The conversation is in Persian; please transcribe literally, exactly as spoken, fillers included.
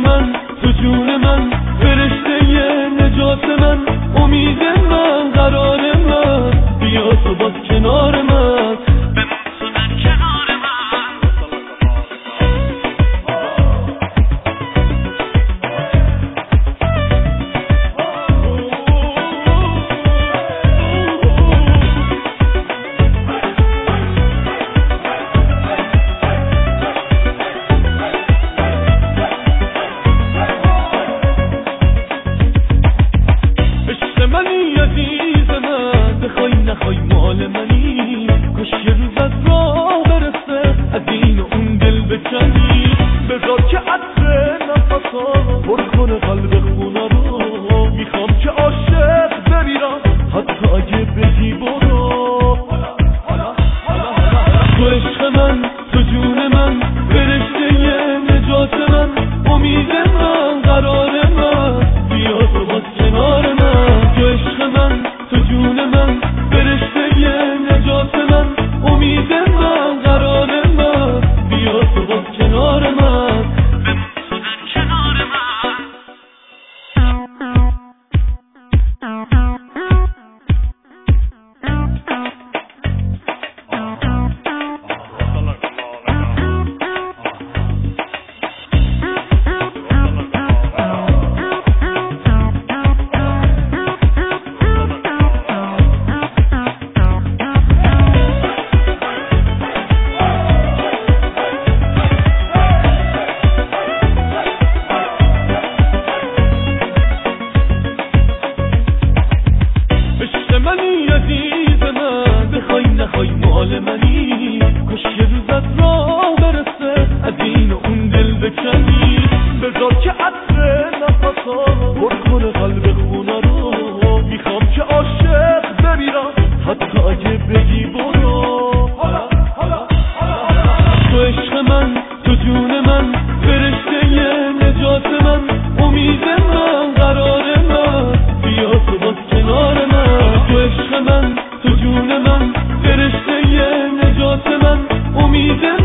من، تو جون من، فرشته نجات من، امید من، قرار من، بیا تو باز کنار من، بمون تو در کنار من. منی عزیز من، بخوای نخوای مال منی، کاش یه روز از راه برسه از این و اون دل بکنی، بذار که عطر نفسا پر کنه قلب خونه رو، میخوام که عاشق بمیرم حتی اگه بگی برو. تو عشق من، تو جون من، فرشته نجات من، امید من، قرار من، بیا تو باز کنار من. تو عشق من، تو جون من، فرشته نجات من، امید من، قرار من، بیا تو باز کنار من، بمون تو در کنار من. منی عزیز من، بخوای نخوای مال منی، کاش یه روز از راه برسه از این و اون دل بکنی، بذار که عطر نفسا پر کنه قلب خونه رو، میخوام که عاشق بمیرم حتی اگه بگی برو. تو عشق من، تو جون من، فرشته نجات من، امید من، قرار من، بیا تو باز کنار من. تو عشق من، تو جون من، فرشته نجات من، امید